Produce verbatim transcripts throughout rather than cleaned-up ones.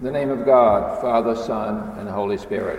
In the name of God, Father, Son, and Holy Spirit.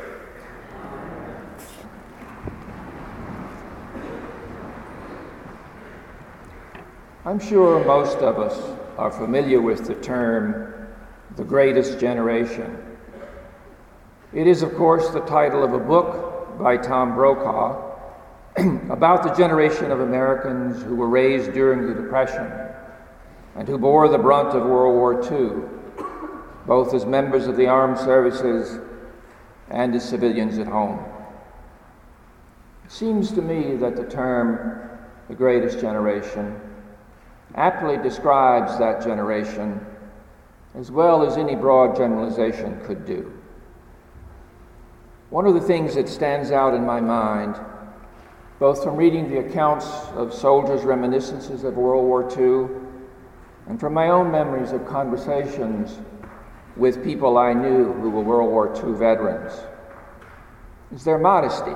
I'm sure most of us are familiar with the term, the greatest generation. It is, of course, the title of a book by Tom Brokaw about the generation of Americans who were raised during the Depression and who bore the brunt of World War Two, both as members of the armed services and as civilians at home. It seems to me that the term, the greatest generation, aptly describes that generation as well as any broad generalization could do. One of the things that stands out in my mind, both from reading the accounts of soldiers' reminiscences of World War Two and from my own memories of conversations with people I knew who were World War Two veterans, is their modesty.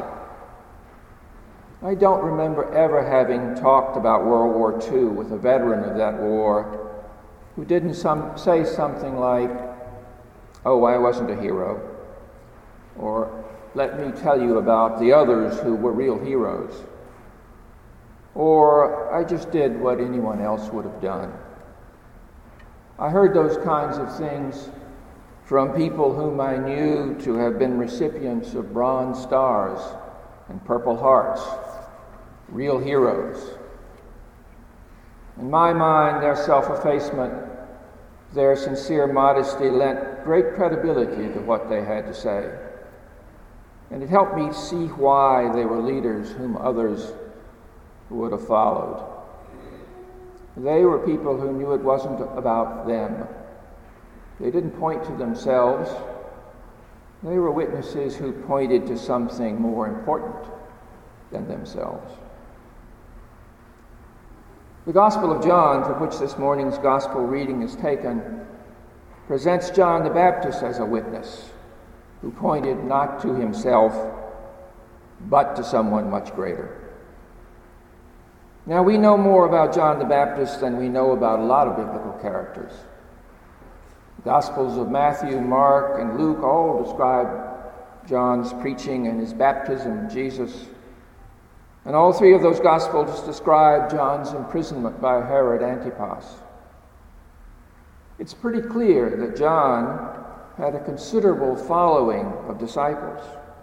I don't remember ever having talked about World War Two with a veteran of that war who didn't some, say something like, "Oh, I wasn't a hero," or "Let me tell you about the others who were real heroes," or "I just did what anyone else would have done." I heard those kinds of things from people whom I knew to have been recipients of Bronze Stars and Purple Hearts, real heroes. In my mind, their self-effacement, their sincere modesty lent great credibility to what they had to say. And it helped me see why they were leaders whom others would have followed. They were people who knew it wasn't about them. They didn't point to themselves. They were witnesses who pointed to something more important than themselves. The Gospel of John, from which this morning's Gospel reading is taken, presents John the Baptist as a witness who pointed not to himself, but to someone much greater. Now, we know more about John the Baptist than we know about a lot of biblical characters. The Gospels of Matthew, Mark, and Luke all describe John's preaching and his baptism of Jesus. And all three of those Gospels describe John's imprisonment by Herod Antipas. It's pretty clear that John had a considerable following of disciples.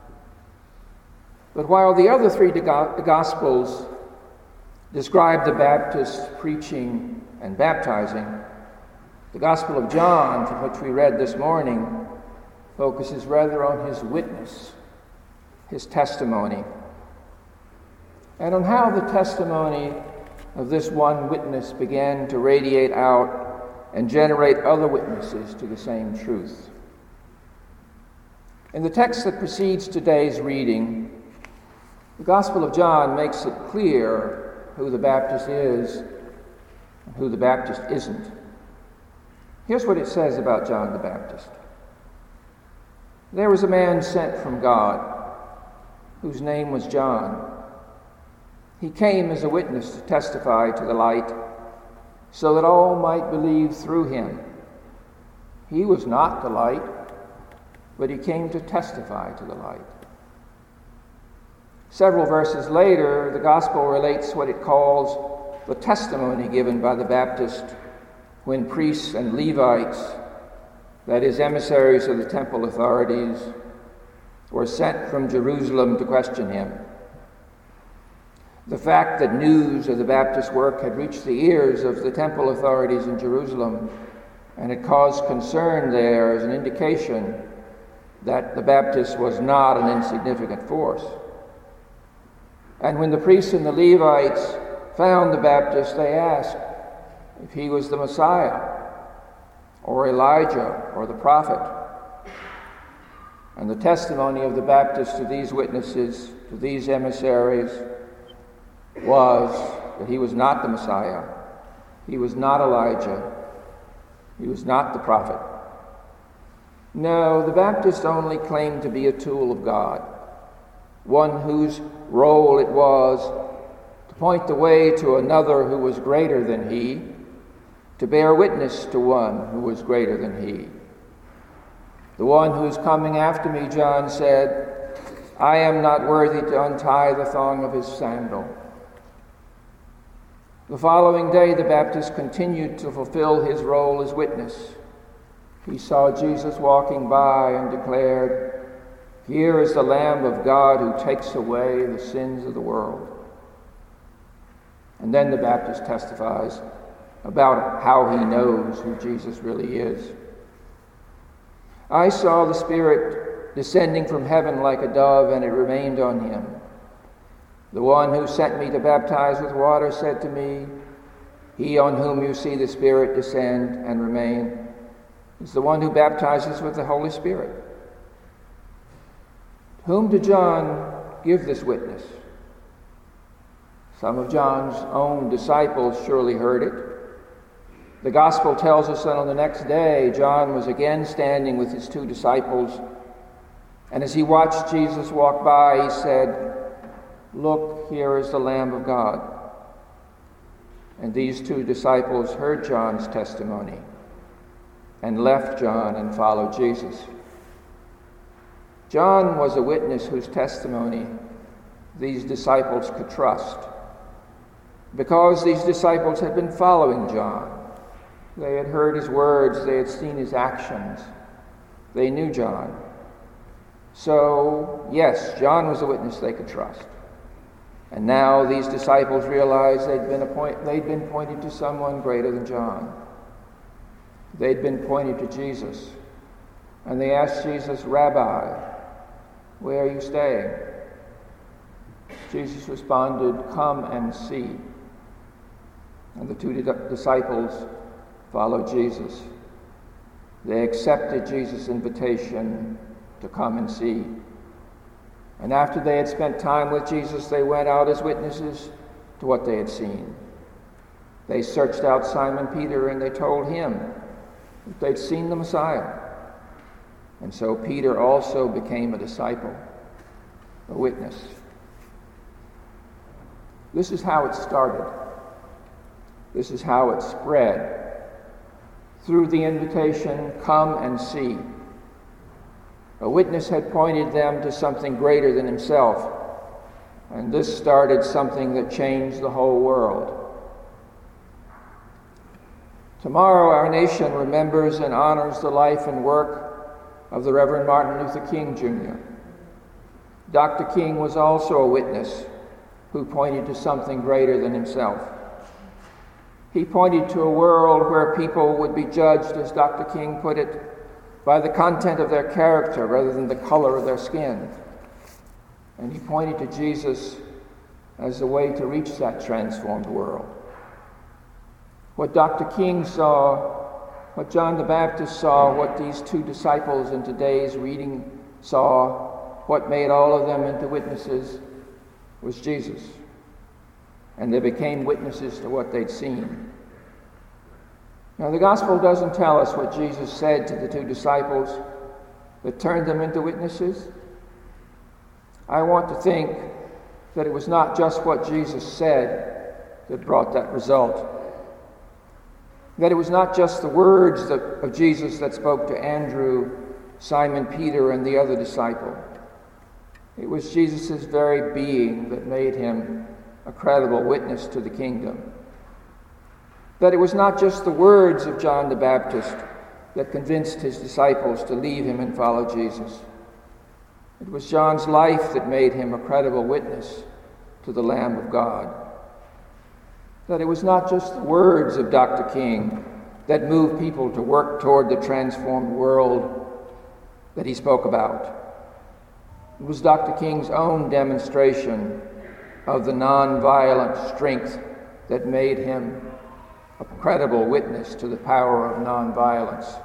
But while the other three Gospels describe the Baptist preaching and baptizing, the Gospel of John, from which we read this morning, focuses rather on his witness, his testimony, and on how the testimony of this one witness began to radiate out and generate other witnesses to the same truth. In the text that precedes today's reading, the Gospel of John makes it clear who the Baptist is and who the Baptist isn't. Here's what it says about John the Baptist. There was a man sent from God whose name was John. He came as a witness to testify to the light so that all might believe through him. He was not the light, but he came to testify to the light. Several verses later, the Gospel relates what it calls the testimony given by the Baptist when priests and Levites, that is, emissaries of the temple authorities, were sent from Jerusalem to question him. The fact that news of the Baptist's work had reached the ears of the temple authorities in Jerusalem and had caused concern there is an indication that the Baptist was not an insignificant force. And when the priests and the Levites found the Baptist, they asked if he was the Messiah, or Elijah, or the prophet. And the testimony of the Baptist to these witnesses, to these emissaries, was that he was not the Messiah, he was not Elijah, he was not the prophet. No, the Baptist only claimed to be a tool of God, one whose role it was to point the way to another who was greater than he, to bear witness to one who was greater than he. The one who is coming after me, John said, I am not worthy to untie the thong of his sandal. The following day, the Baptist continued to fulfill his role as witness. He saw Jesus walking by and declared, Here is the Lamb of God who takes away the sins of the world. And then the Baptist testifies about how he knows who Jesus really is. I saw the Spirit descending from heaven like a dove, and it remained on him. The one who sent me to baptize with water said to me, He on whom you see the Spirit descend and remain is the one who baptizes with the Holy Spirit. To whom did John give this witness? Some of John's own disciples surely heard it. The Gospel tells us that on the next day, John was again standing with his two disciples, and as he watched Jesus walk by, he said, Look, here is the Lamb of God. And these two disciples heard John's testimony and left John and followed Jesus. John was a witness whose testimony these disciples could trust, because these disciples had been following John. They had heard his words, they had seen his actions, they knew John. So, yes, John was a witness they could trust. And now these disciples realized they'd been, appoint- they'd been pointed to someone greater than John. They'd been pointed to Jesus. And they asked Jesus, Rabbi, where are you staying? Jesus responded, Come and see. And the two di- disciples followed Jesus. They accepted Jesus' invitation to come and see. And after they had spent time with Jesus, they went out as witnesses to what they had seen. They searched out Simon Peter and they told him that they'd seen the Messiah. And so Peter also became a disciple, a witness. This is how it started. This is how it spread. Through the invitation, come and see. A witness had pointed them to something greater than himself, and this started something that changed the whole world. Tomorrow, our nation remembers and honors the life and work of the Reverend Martin Luther King, Junior Doctor King was also a witness who pointed to something greater than himself. He pointed to a world where people would be judged, as Doctor King put it, by the content of their character rather than the color of their skin. And he pointed to Jesus as the way to reach that transformed world. What Doctor King saw, what John the Baptist saw, what these two disciples in today's reading saw, what made all of them into witnesses was Jesus. And they became witnesses to what they'd seen. Now, the Gospel doesn't tell us what Jesus said to the two disciples that turned them into witnesses. I want to think that it was not just what Jesus said that brought that result. That it was not just the words that, of Jesus that spoke to Andrew, Simon Peter, and the other disciple. It was Jesus' very being that made him a credible witness to the kingdom. That it was not just the words of John the Baptist that convinced his disciples to leave him and follow Jesus. It was John's life that made him a credible witness to the Lamb of God. That it was not just the words of Doctor King that moved people to work toward the transformed world that he spoke about. It was Doctor King's own demonstration of the nonviolent strength that made him a credible witness to the power of nonviolence.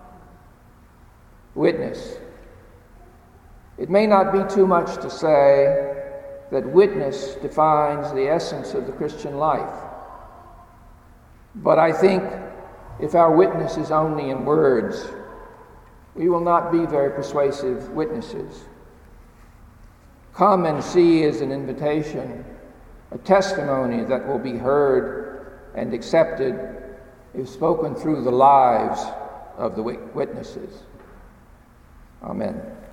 Witness. It may not be too much to say that witness defines the essence of the Christian life. But I think if our witness is only in words, we will not be very persuasive witnesses. Come and see is an invitation, a testimony that will be heard and accepted if spoken through the lives of the witnesses. Amen.